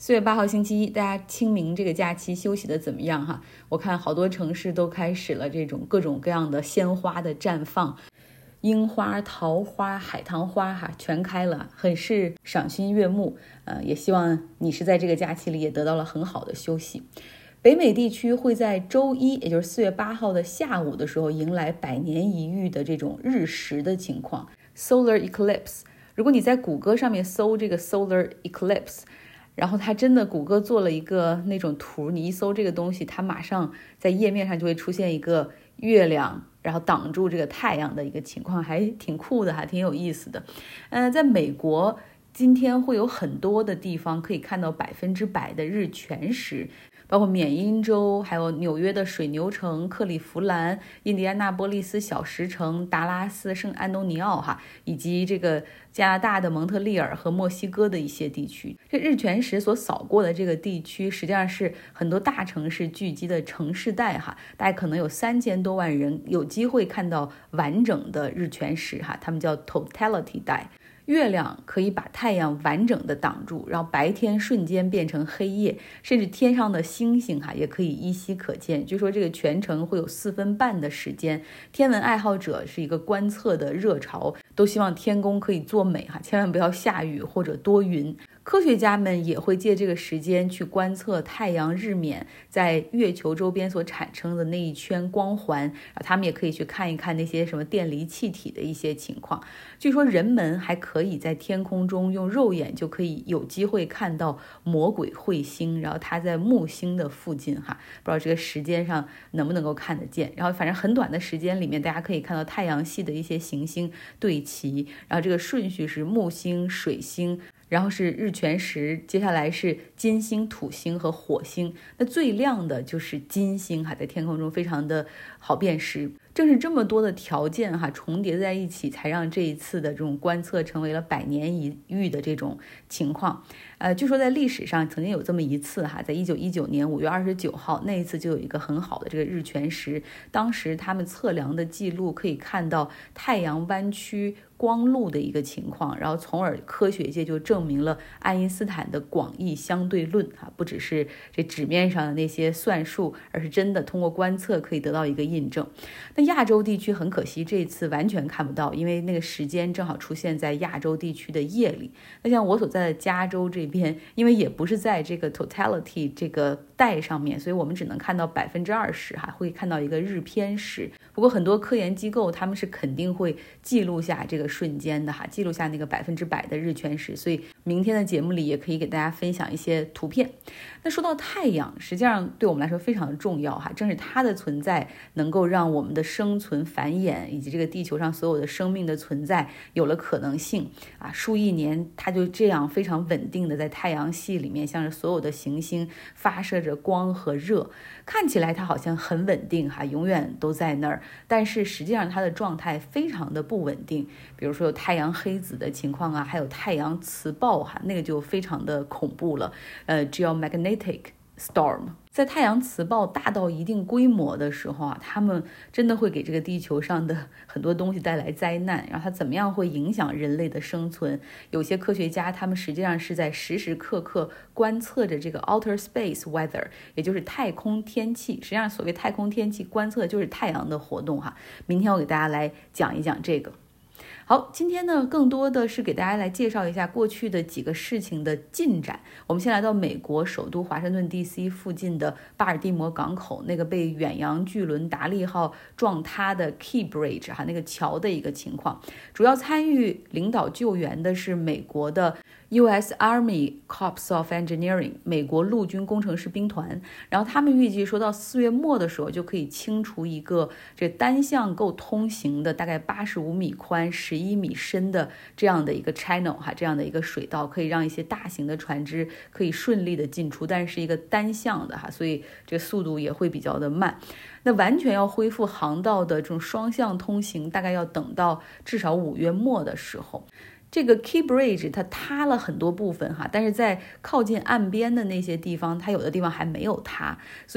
4月8号星期一，大家清明这个假期休息的怎么样哈？我看好多城市都开始了这种各种各样的鲜花的绽放，樱花、桃花、海棠花哈，全开了，很是赏心悦目。也希望你是在这个假期里也得到了很好的休息。北美地区会在周一，也就是4月8号的下午的时候，迎来100年一遇的这种日食的情况 （Solar Eclipse）。如果你在谷歌上面搜这个 Solar Eclipse，然后它真的谷歌做了一个那种图，你一搜这个东西，它马上在页面上就会出现一个月亮，然后挡住这个太阳的一个情况，还挺酷的，还挺有意思的。在美国今天会有很多的地方可以看到100%的日全食，包括缅因州，还有纽约的水牛城、克利夫兰、印第安纳波利斯小石城、达拉斯、圣安东尼奥哈，以及这个加拿大的蒙特利尔和墨西哥的一些地区。这日全食所扫过的这个地区，实际上是很多大城市聚集的城市带哈，大概可能有3000多万人有机会看到完整的日全食哈，他们叫 totality 带。月亮可以把太阳完整的挡住，然后白天瞬间变成黑夜，甚至天上的星星也可以依稀可见。据说这个全程会有4分半的时间，天文爱好者是一个观测的热潮，都希望天公可以作美千万不要下雨或者多云。科学家们也会借这个时间去观测太阳日冕在月球周边所产生的那一圈光环，他们也可以去看一看那些什么电离气体的一些情况。据说人们还可以在天空中用肉眼就可以有机会看到魔鬼彗星，然后它在木星的附近不知道这个时间上能不能够看得见。然后反正很短的时间里面，大家可以看到太阳系的一些行星对齐，然后这个顺序是木星、水星，然后是日全食，接下来是金星、土星和火星。那最亮的就是金星在天空中非常的好辨识。正是这么多的条件重叠在一起，才让这一次的这种观测成为了100年一遇的这种情况。据说在历史上曾经有这么一次在1919年5月29号，那一次就有一个很好的这个日全食。当时他们测量的记录可以看到太阳弯曲光路的一个情况，然后从而科学界就证明了爱因斯坦的广义相对论不只是这纸面上的那些算术，而是真的通过观测可以得到一个印证。那亚洲地区很可惜这一次完全看不到，因为那个时间正好出现在亚洲地区的夜里。那像我所在的加州这边，因为也不是在这个 totality 这个带上面，所以我们只能看到20%会看到一个日偏食。不过很多科研机构他们是肯定会记录下这个瞬间的记录下那个100%的日全食，所以明天的节目里也可以给大家分享一些图片。那说到太阳，实际上对我们来说非常的重要正是它的存在能够让我们的生存繁衍以及这个地球上所有的生命的存在有了可能性数亿年它就这样非常稳定的在太阳系里面向着所有的行星发射着光和热。看起来它好像很稳定永远都在那儿，但是实际上它的状态非常的不稳定。比如说有太阳黑子的情况还有太阳磁暴那个就非常的恐怖了，geomagnetic storm。在太阳磁暴大到一定规模的时候他们真的会给这个地球上的很多东西带来灾难，然后它怎么样会影响人类的生存。有些科学家他们实际上是在时时刻刻观测着这个 outer space weather， 也就是太空天气。实际上所谓太空天气观测就是太阳的活动明天我给大家来讲一讲这个。好，今天呢更多的是给大家来介绍一下过去的几个事情的进展。我们先来到美国首都华盛顿 DC 附近的巴尔的摩港口，那个被远洋巨轮达利号撞塌的 Key Bridge 那个桥的一个情况。主要参与领导救援的是美国的US Army Corps of Engineering 美国陆军工程师兵团，然后他们预计说到4月末的时候就可以清除一个这单向够通行的大概85米宽11米深的这样的一个 channel 这样的一个水道，可以让一些大型的船只可以顺利的进出，但是一个单向的所以这个速度也会比较的慢。那完全要恢复航道的这种双向通行大概要等到至少5月末的时候。这个 Key Bridge 它塌了很多部分但是在靠近岸边的那些地方，它有的地方还没有塌，所以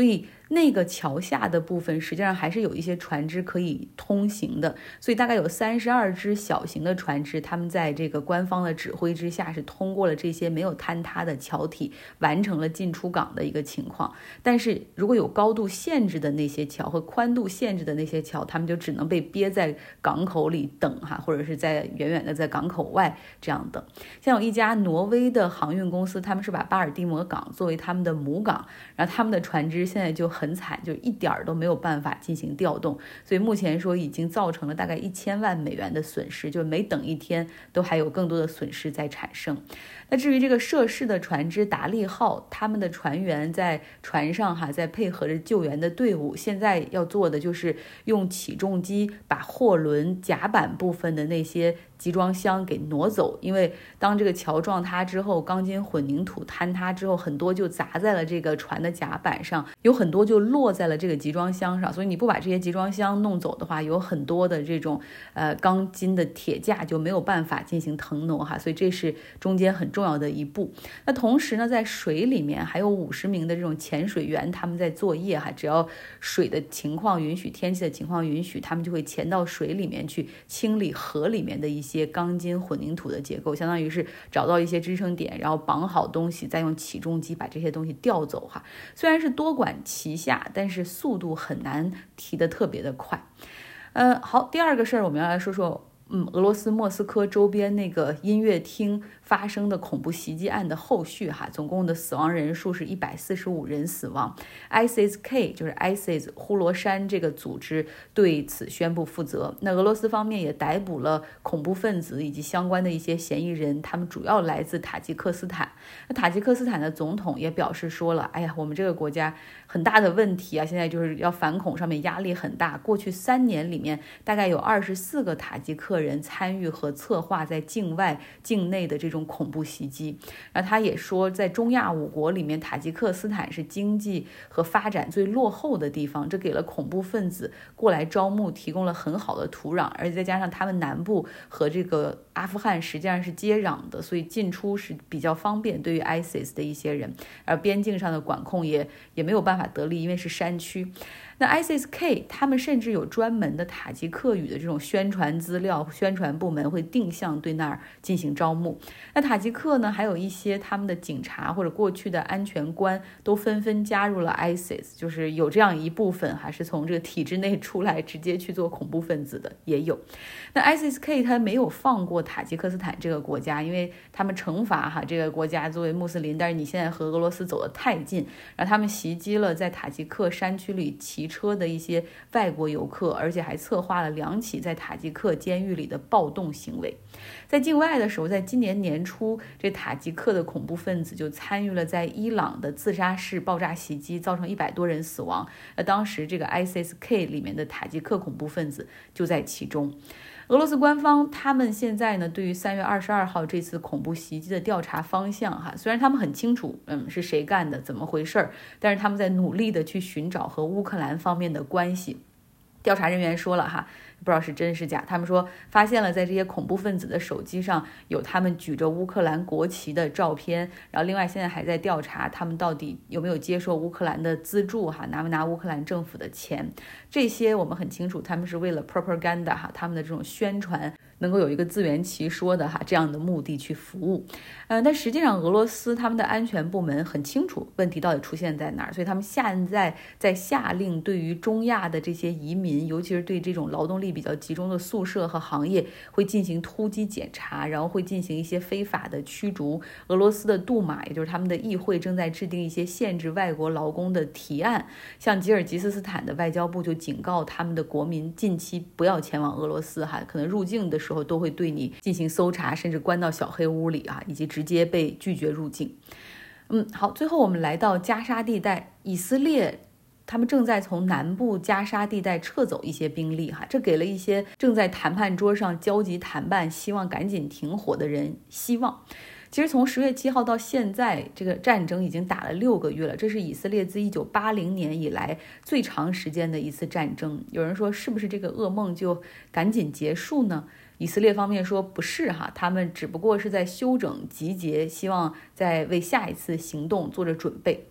那个桥下的部分实际上还是有一些船只可以通行的，所以大概有32只小型的船只，他们在这个官方的指挥之下是通过了这些没有坍塌的桥体，完成了进出港的一个情况。但是如果有高度限制的那些桥和宽度限制的那些桥，他们就只能被憋在港口里等或者是在远远的在港口外这样等。像有一家挪威的航运公司，他们是把巴尔的摩港作为他们的母港，然后他们的船只现在就很惨，就一点都没有办法进行调动，所以目前说已经造成了大概1000万美元的损失，就每等一天都还有更多的损失在产生。那至于这个涉事的船只达利号，他们的船员在船上在配合着救援的队伍，现在要做的就是用起重机把货轮甲板部分的那些集装箱给挪走，因为当这个桥撞塌之后，钢筋混凝土坍塌之后，很多就砸在了这个船的甲板上，有很多就落在了这个集装箱上，所以你不把这些集装箱弄走的话，有很多的这种钢筋的铁架就没有办法进行腾挪所以这是中间很重要的一步。那同时呢，在水里面还有50名的这种潜水员，他们在作业只要水的情况允许，天气的情况允许，他们就会潜到水里面去清理河里面的一些钢筋混凝土的结构，相当于是找到一些支撑点，然后绑好东西，再用起重机把这些东西调走虽然是多管齐下，但是速度很难提得特别的快。好，第二个事儿我们要来说说俄罗斯莫斯科周边那个音乐厅发生的恐怖袭击案的后续总共的死亡人数是145人死亡。ISIS-K 就是 ISIS 呼罗珊这个组织对此宣布负责。那俄罗斯方面也逮捕了恐怖分子以及相关的一些嫌疑人，他们主要来自塔吉克斯坦。那塔吉克斯坦的总统也表示说了，我们这个国家很大的问题现在就是要反恐上面压力很大。过去3年里面，大概有24个塔吉克人参与和策划在境外境内的这种恐怖袭击。然后他也说，在中亚5国里面，塔吉克斯坦是经济和发展最落后的地方，这给了恐怖分子过来招募提供了很好的土壤，而且再加上他们南部和这个阿富汗实际上是接壤的，所以进出是比较方便对于 ISIS 的一些人，而边境上的管控也没有办法得力，因为是山区。那 ISIS-K 他们甚至有专门的塔吉克语的这种宣传资料，宣传部门会定向对那儿进行招募。那塔吉克呢，还有一些他们的警察或者过去的安全官都纷纷加入了 ISIS， 就是有这样一部分还是从这个体制内出来直接去做恐怖分子的也有。那 ISIS-K 他没有放过塔吉克斯坦这个国家，因为他们惩罚这个国家作为穆斯林，但是你现在和俄罗斯走得太近，然后他们袭击了在塔吉克山区里骑车的一些外国游客，而且还策划了2起在塔吉克监狱里的暴动行为。在境外的时候，在今年年初，这塔吉克的恐怖分子就参与了在伊朗的自杀式爆炸袭击，造成100多人死亡。当时这个 ISIS-K 里面的塔吉克恐怖分子就在其中。俄罗斯官方他们现在呢，对于3月22号这次恐怖袭击的调查方向虽然他们很清楚是谁干的，怎么回事，但是他们在努力的去寻找和乌克兰方面的关系。调查人员说了不知道是真是假，他们说发现了在这些恐怖分子的手机上有他们举着乌克兰国旗的照片，然后另外现在还在调查他们到底有没有接受乌克兰的资助拿不拿乌克兰政府的钱。这些我们很清楚，他们是为了 propaganda 他们的这种宣传能够有一个自圆其说的这样的目的去服务。但实际上俄罗斯他们的安全部门很清楚问题到底出现在哪儿，所以他们现在在下令对于中亚的这些移民，尤其是对这种劳动力比较集中的宿舍和行业会进行突击检查，然后会进行一些非法的驱逐。俄罗斯的杜马，也就是他们的议会，正在制定一些限制外国劳工的提案。像吉尔吉斯斯坦的外交部就警告他们的国民近期不要前往俄罗斯可能入境的时候都会对你进行搜查，甚至关到小黑屋里以及直接被拒绝入境。好，最后我们来到加沙地带，以色列他们正在从南部加沙地带撤走一些兵力这给了一些正在谈判桌上焦急谈判，希望赶紧停火的人希望。其实从10月7号到现在，这个战争已经打了6个月了，这是以色列自1980年以来最长时间的一次战争。有人说是不是这个噩梦就赶紧结束呢？以色列方面说不是他们只不过是在休整集结，希望在为下一次行动做着准备。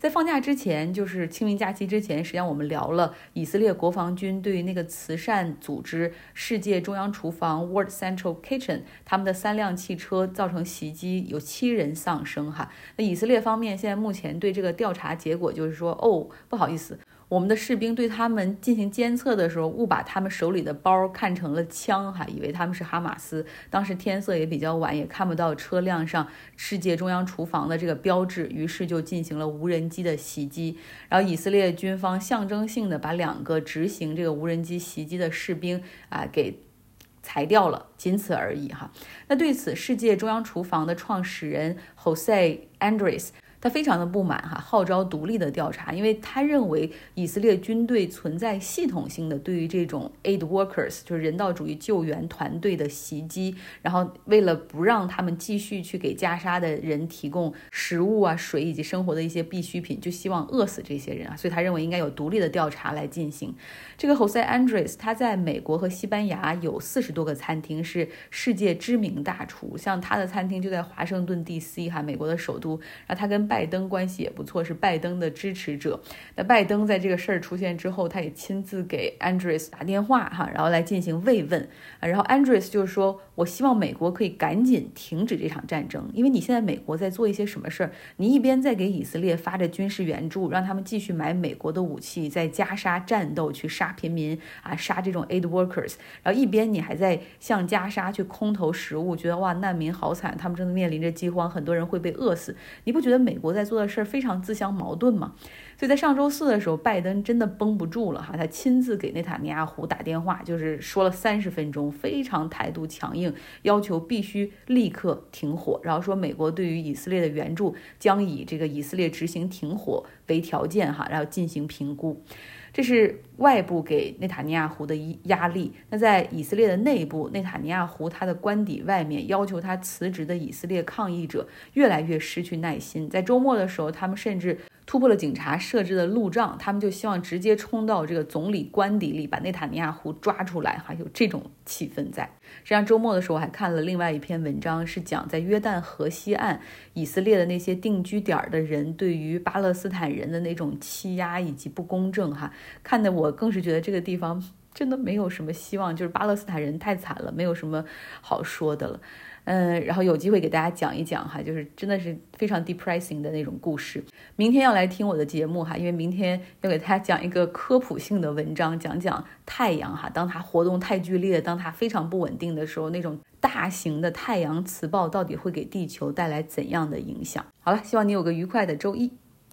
在放假之前，就是清明假期之前，实际上我们聊了以色列国防军对于那个慈善组织世界中央厨房 World Central Kitchen 他们的3辆汽车造成袭击，有7人丧生哈。那以色列方面现在目前对这个调查结果就是说，不好意思，我们的士兵对他们进行监测的时候，误把他们手里的包看成了枪哈，以为他们是哈马斯。当时天色也比较晚，也看不到车辆上世界中央厨房的这个标志，于是就进行了无人机的袭击。然后以色列军方象征性的把2个执行这个无人机袭击的士兵给裁掉了，仅此而已哈。那对此，世界中央厨房的创始人 Jose Andres他非常的不满哈，号召独立的调查，因为他认为以色列军队存在系统性的对于这种 aid workers 就是人道主义救援团队的袭击，然后为了不让他们继续去给加沙的人提供食物水以及生活的一些必需品，就希望饿死这些人所以他认为应该有独立的调查来进行。这个 Jose Andres 他在美国和西班牙有40多个餐厅，是世界知名大厨，像他的餐厅就在华盛顿 DC 美国的首都，然后他跟拜登关系也不错，是拜登的支持者。那拜登在这个事儿出现之后，他也亲自给 Andres 打电话然后来进行慰问然后 Andres 就是说，我希望美国可以赶紧停止这场战争，因为你现在美国在做一些什么事儿？你一边在给以色列发着军事援助，让他们继续买美国的武器，在加沙战斗，去杀平民杀这种 aid workers， 然后一边你还在向加沙去空投食物，觉得哇难民好惨，他们正在面临着饥荒，很多人会被饿死。你不觉得美国在做的事儿非常自相矛盾吗？所以在上周4的时候，拜登真的绷不住了他亲自给内塔尼亚胡打电话，就是说了30分钟，非常态度强硬，要求必须立刻停火，然后说美国对于以色列的援助将以这个以色列执行停火为条件然后进行评估。这是外部给内塔尼亚胡的压力。那在以色列的内部，内塔尼亚胡他的官邸外面要求他辞职的以色列抗议者越来越失去耐心。在周末的时候，他们甚至突破了警察设置的路障，他们就希望直接冲到这个总理官邸里，把内塔尼亚胡抓出来有这种气氛在。实际上周末的时候我还看了另外一篇文章，是讲在约旦河西岸以色列的那些定居点的人对于巴勒斯坦人的那种欺压以及不公正看得我更是觉得这个地方真的没有什么希望，就是巴勒斯坦人太惨了，没有什么好说的了。然后有机会给大家讲一讲就是真的是非常 depressing 的那种故事。明天要来听我的节目因为明天要给大家讲一个科普性的文章，讲讲太阳当它活动太剧烈，当它非常不稳定的时候，那种大型的太阳磁暴到底会给地球带来怎样的影响。好了，希望你有个愉快的周一。